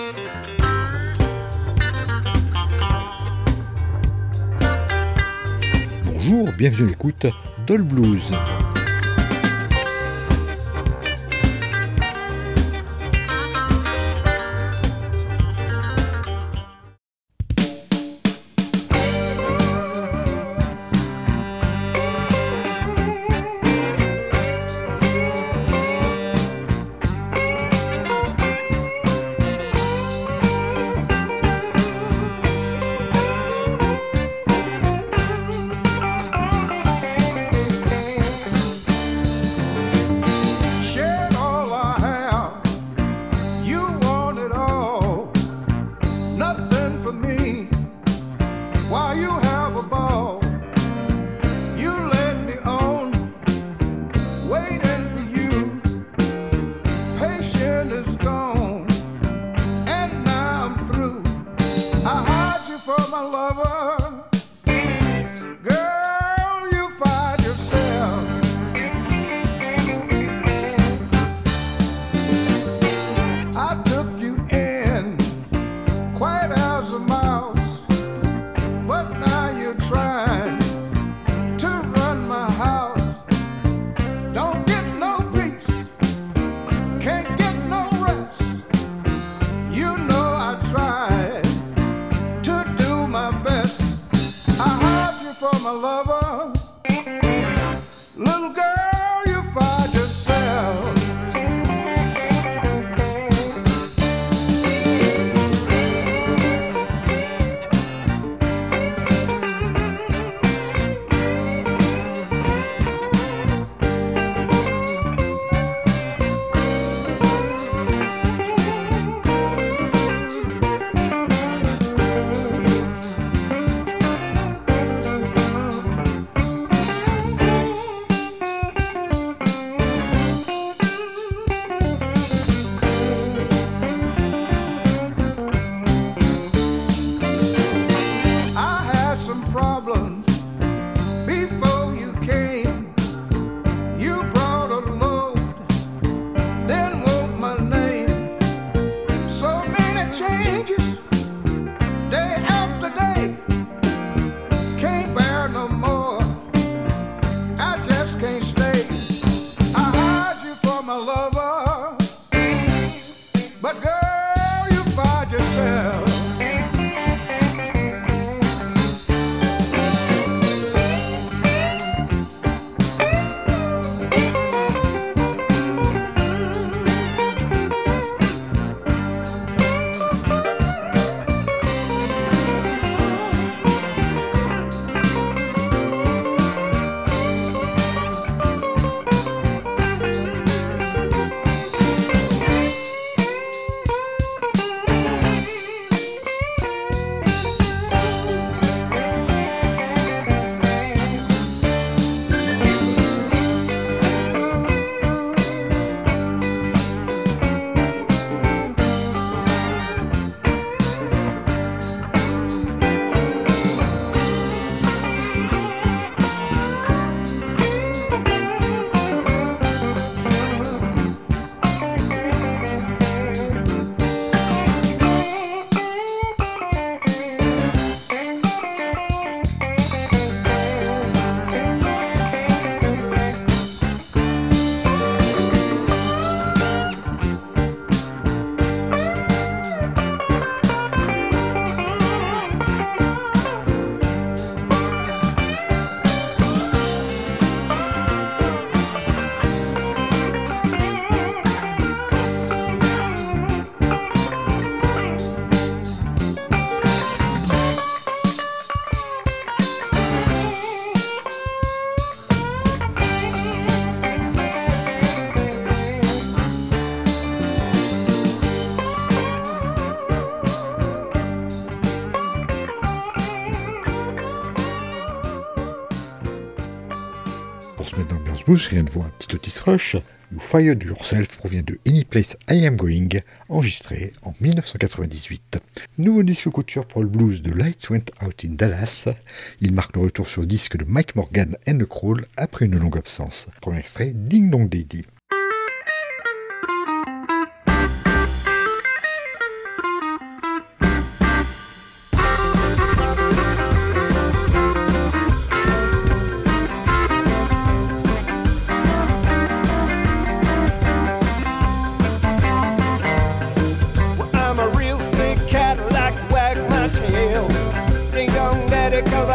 Bonjour, bienvenue à l'écoute d'All Blues. Blues, rien de voir un petit Otis Rush. You Fired Yourself provient de Any Place I Am Going, enregistré en 1998. Nouveau disque couture pour le blues de Lights Went Out in Dallas. Il marque le retour sur disque de Mike Morgan and the Crawl après une longue absence. Premier extrait, Ding Dong Daddy.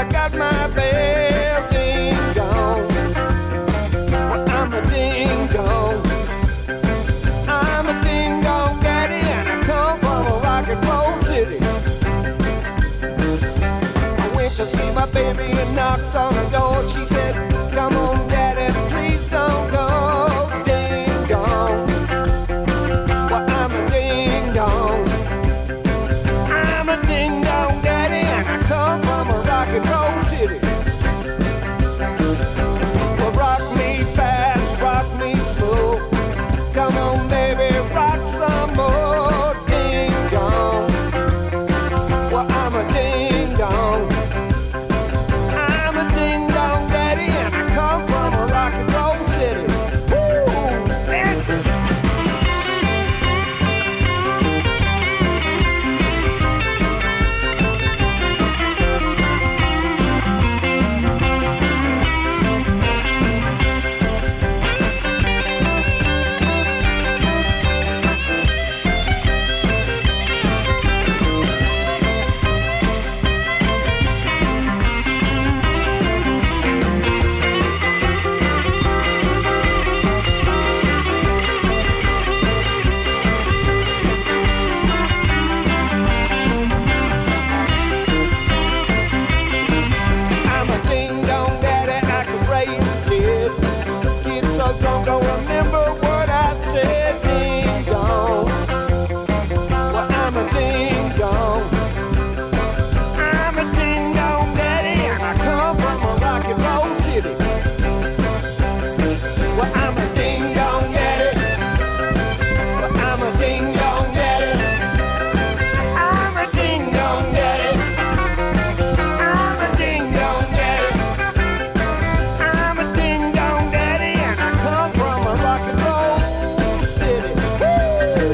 I got my bell ding dong. Well, I'm a ding dong. I'm a ding dong daddy, and I come from a rock and roll city. I went to see my baby and knocked on the door. She said, come on daddy, please don't go. Ding dong. Well, I'm a ding dong. I'm a ding dong daddy, and I come from a rock and roll city. Well, rock me fast, rock me slow. Come on, baby, rock some more. Ding dong. Well, I'm a ding dong. I'm a ding dong daddy, and I come from a rock and roll city. Woo! That's it. I'm a ding dong daddy, I can raise a kid. Kid so drunk, don't remember what I said. Ding dong. Well, I'm a ding dong. I'm a ding dong daddy, and I come from a rock and roll city. Well, I'm a ding dong daddy. Well, I'm a ding dong daddy. I'm a ding dong daddy. I'm a ding dong daddy. I'm a ding dong daddy, and I come from a rock and roll city. Woo!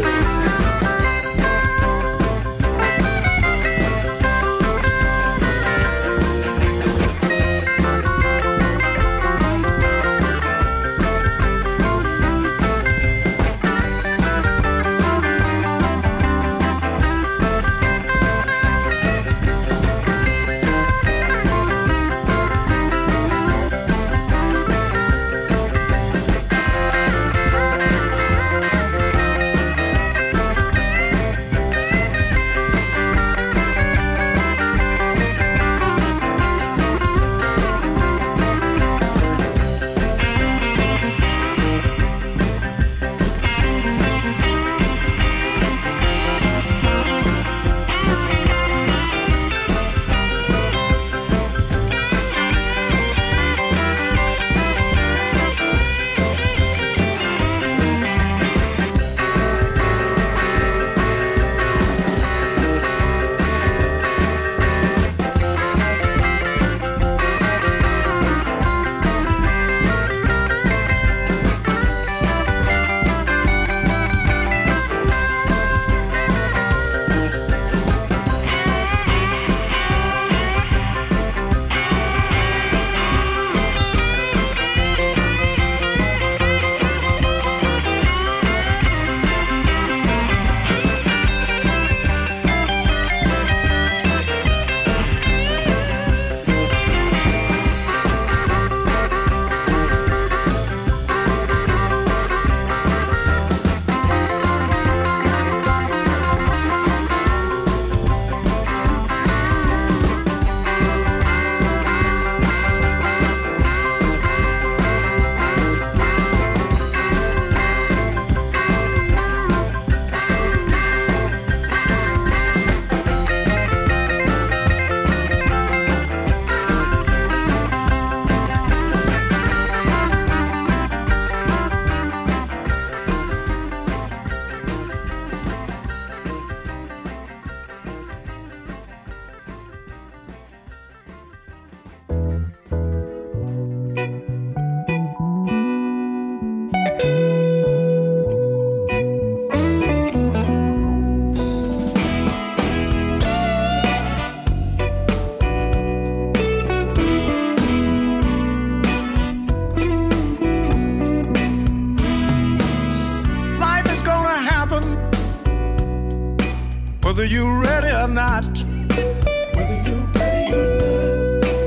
whether you're ready or not. Whether you're ready or not.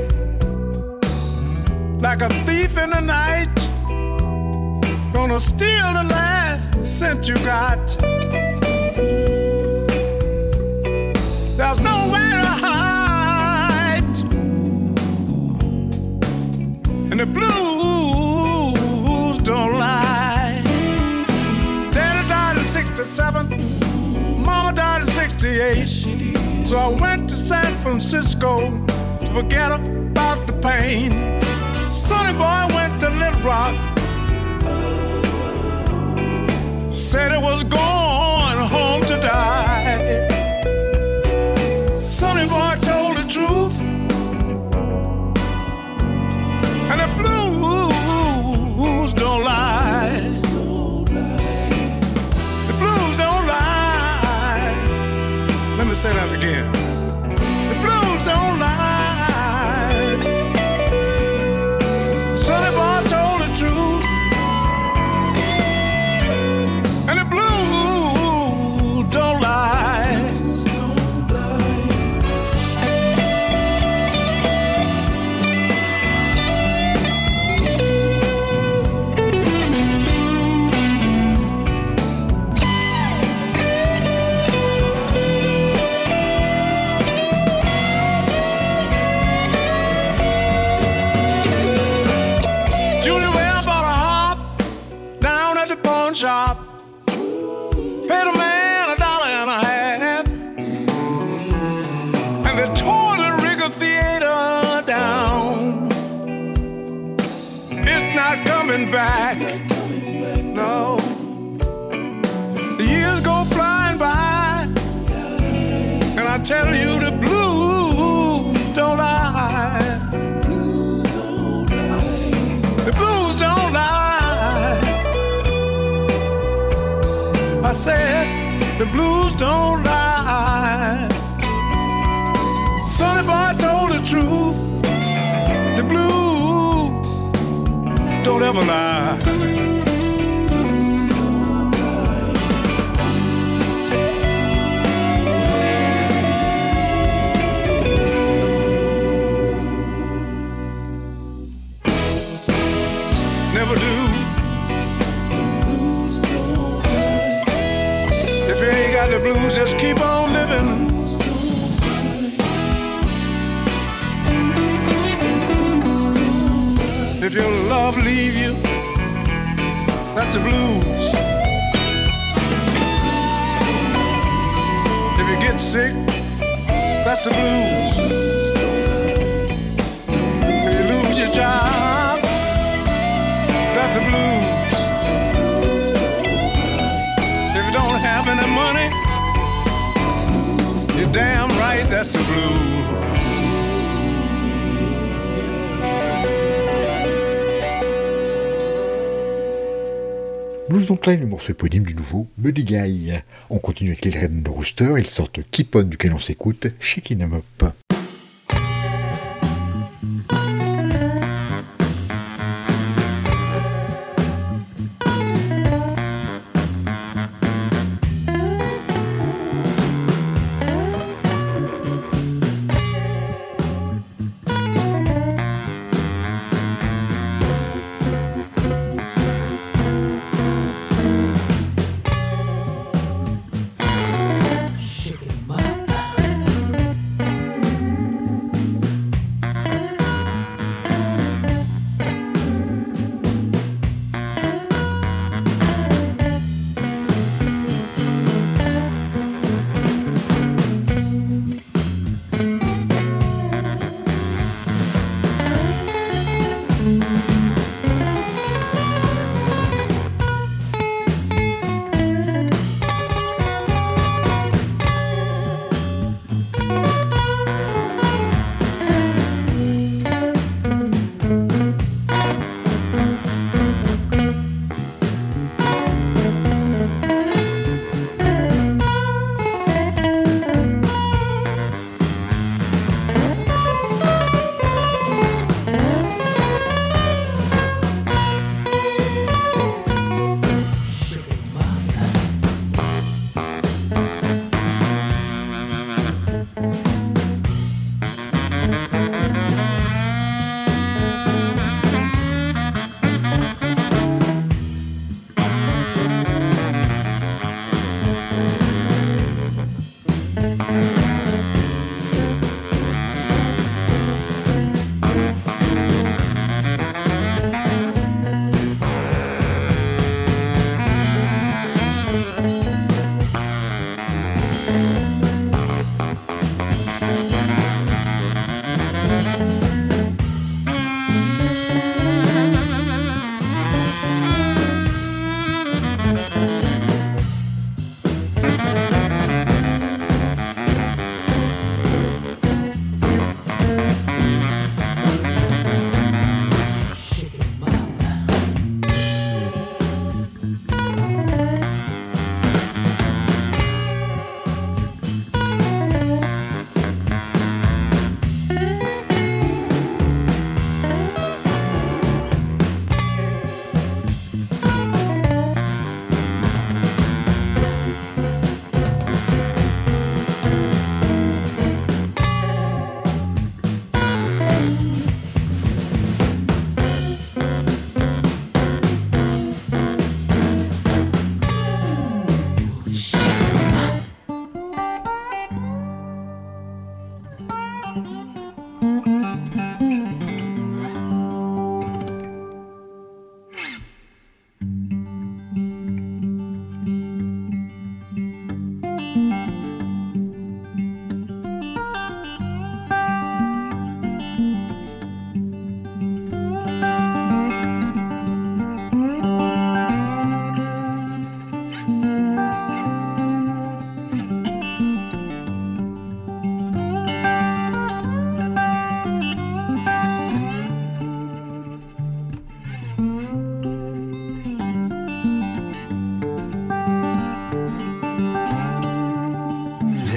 like a thief in the night, gonna steal the last cent you got. There's nowhere to hide, and the blues don't lie. Daddy died at 67, Mama died at 68. So I went to San Francisco to forget about the pain. Sonny boy went to Little Rock, said it was going home to die. Sonny boy told the truth, and the blues don't lie. The blues don't lie. Let me say that again. The blues don't lie. Sonny boy told the truth, and the blues don't lie. Shop, paid a man $1.50, and they tore the Rigger Theater down. It's not coming back, no. The years go flying by, and I tell you the blues don't lie. The blues don't lie. I said the blues don't lie. Sonny boy told the truth. The blues don't ever lie. Never do. If you ain't got the blues, just keep on living. If your love leave you, that's the blues. If you get sick, that's the blues. If you lose your job, that's the blues. If you don't have any money, you're damn right, that's the blues. Blues Don't Lie, le morceau éponyme du nouveau Buddy Guy. On continue avec les Red Roosters, ils sortent Keep On duquel on s'écoute Shakin' 'Em Up.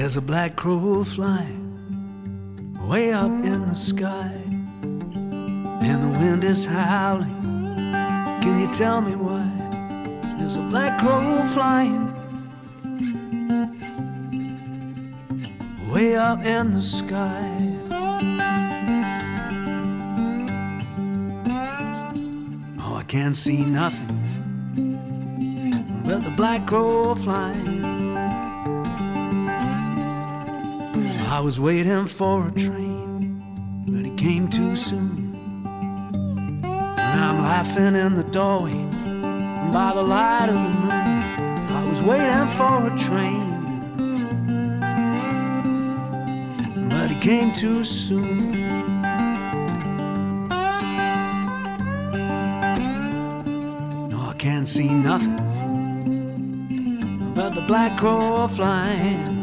There's a black crow flying way up in the sky, and the wind is howling. Can you tell me why? There's a black crow flying way up in the sky. Oh, I can't see nothing but the black crow flying. I was waiting for a train, but it came too soon. And I'm laughing in the doorway by the light of the moon. I was waiting for a train, but it came too soon. No, I can't see nothing but the black crow flying.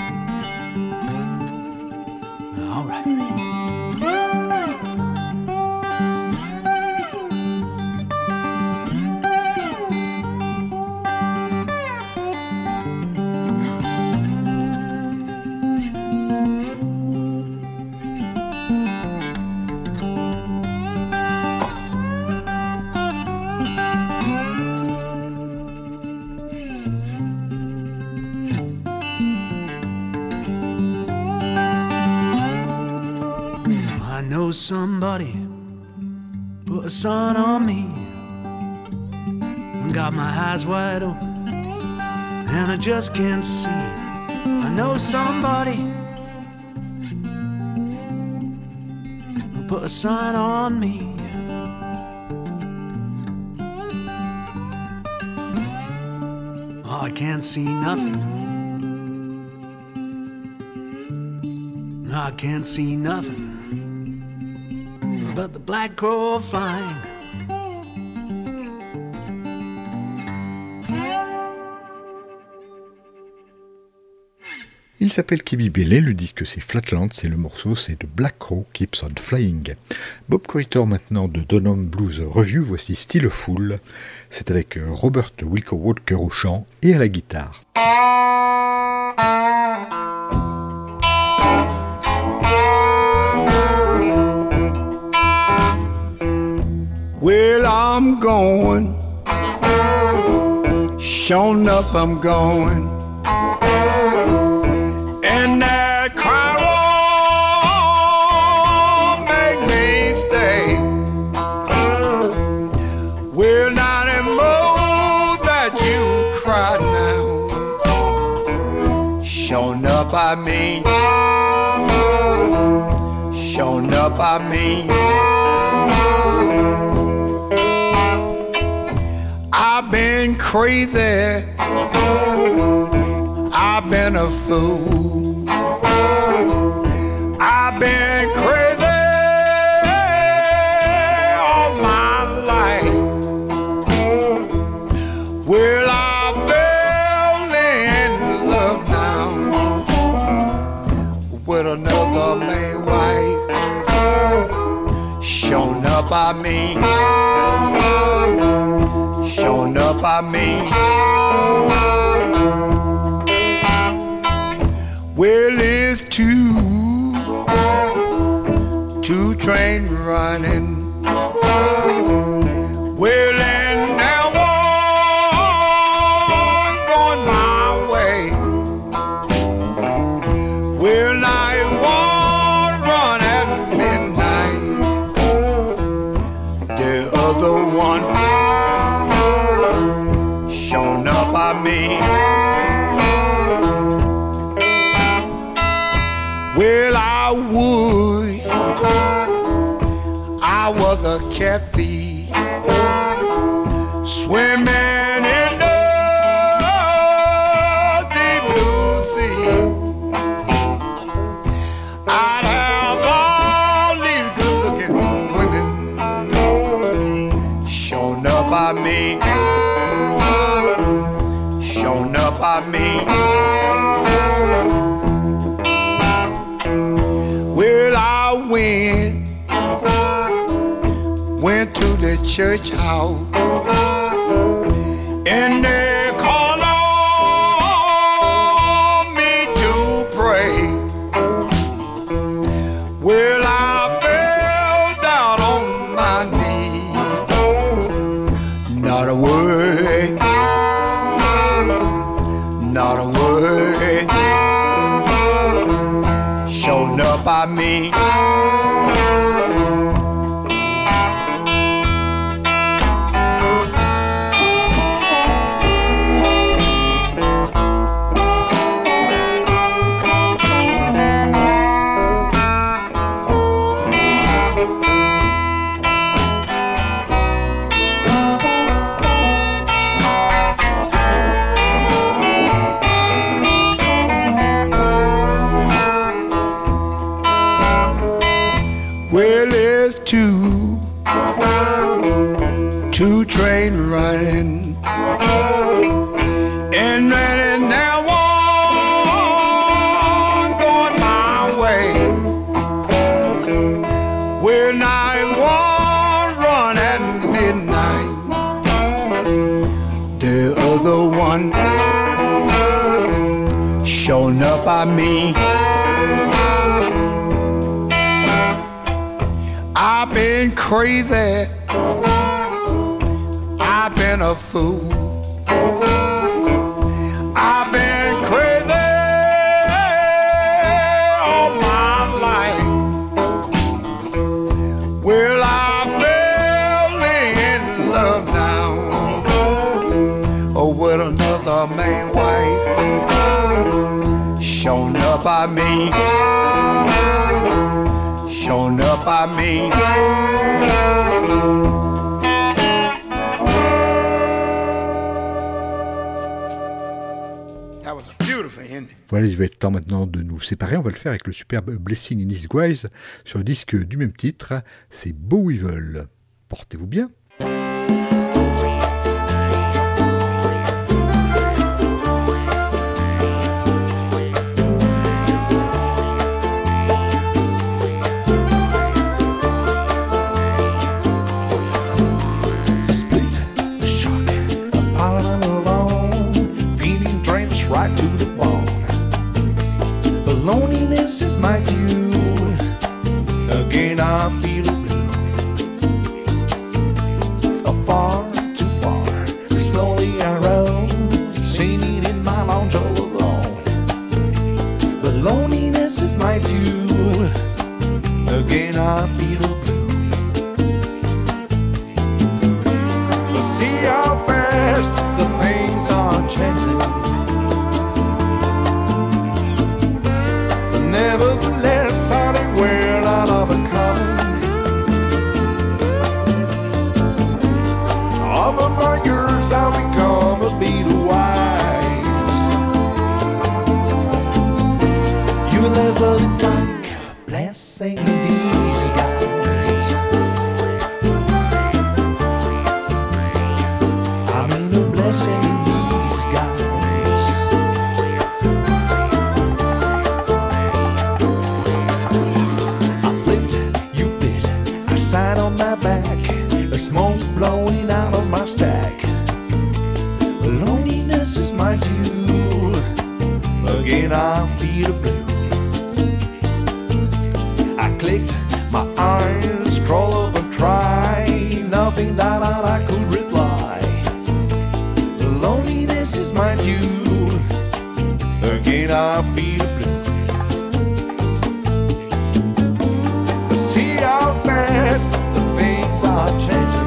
All right. I know somebody put a sun on me and got my eyes wide open and I just can't see. I know somebody who put a sign on me. Oh, I can't see nothing. No, I can't see nothing but the black crow flying. Il s'appelle Kibi Bailey, le disque c'est Flatlands et le morceau c'est The Black Crow Keeps on Flying. Bob Corritor maintenant de Dunham Blues Review, voici Still a Fool. C'est avec Robert Wilco Walker au chant et à la guitare. Well, I'm going, sure enough I'm going, and that crowd won't make me stay. Well, not in more that you cried now, sure enough I mean, sure enough I mean. I've been crazy, I've been a fool, I've been crazy all my life. Well, I fell in love now with another man's wife. Shown up I mean, shown up I mean. Well, it's two trains running. Well, and now one going my way. Well, now it's one run at midnight. The other one shown up I mean. Well, I was a catfish swimming in the deep blue sea. I'd have all these good-looking women shown up I mean, shown up I mean. Well, I went to the church house and they called on me to up by me. Well, it's two train running, and then there one going my way. Well, now one run at midnight, the other one showing up by me. I've been crazy, I've been a fool, I've been crazy all my life. Well, I fell in love now, with another man's wife, shown up by me. Shown up by me. That was a beautiful ending. Voilà, il va être temps maintenant de nous séparer. On va le faire avec le superbe Blessing in Disguise sur le disque du même titre. C'est Beau Weevil. Portez-vous bien. Right to the bone. The loneliness is my due. Again I feel the blue. Far too far, slowly I roam, singing in my lounge all alone. The loneliness is my due. Again I feel the blue. See how fast the things are changing. Nevertheless, I think we're out of a common. All of my years, I've become a bit wise. You love us, it's like a blessing in disguise. I mean a blessing in disguise. Sat on my back, the smoke blowing out of my stack. Loneliness is my due. Again I feel blue. I clicked my eyes, scroll up and try. Nothing that I could reply. Loneliness is my due. Again I feel blue. See how fast the things are changing.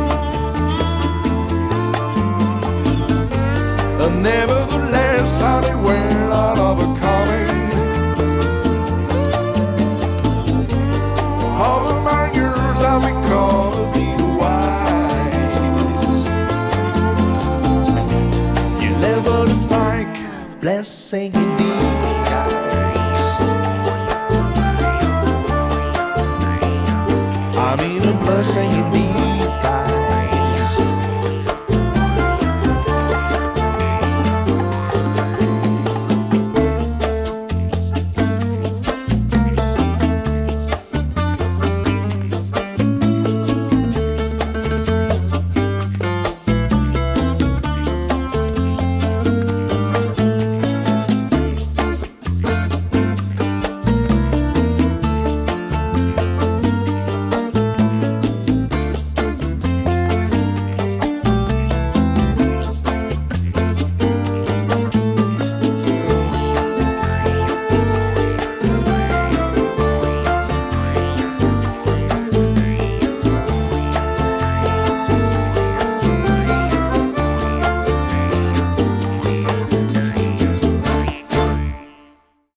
Nevertheless, I think we're out of a coming. All of my years I've become a bit wise. Your level is like blessing in disguise. I mean a blessing in disguise.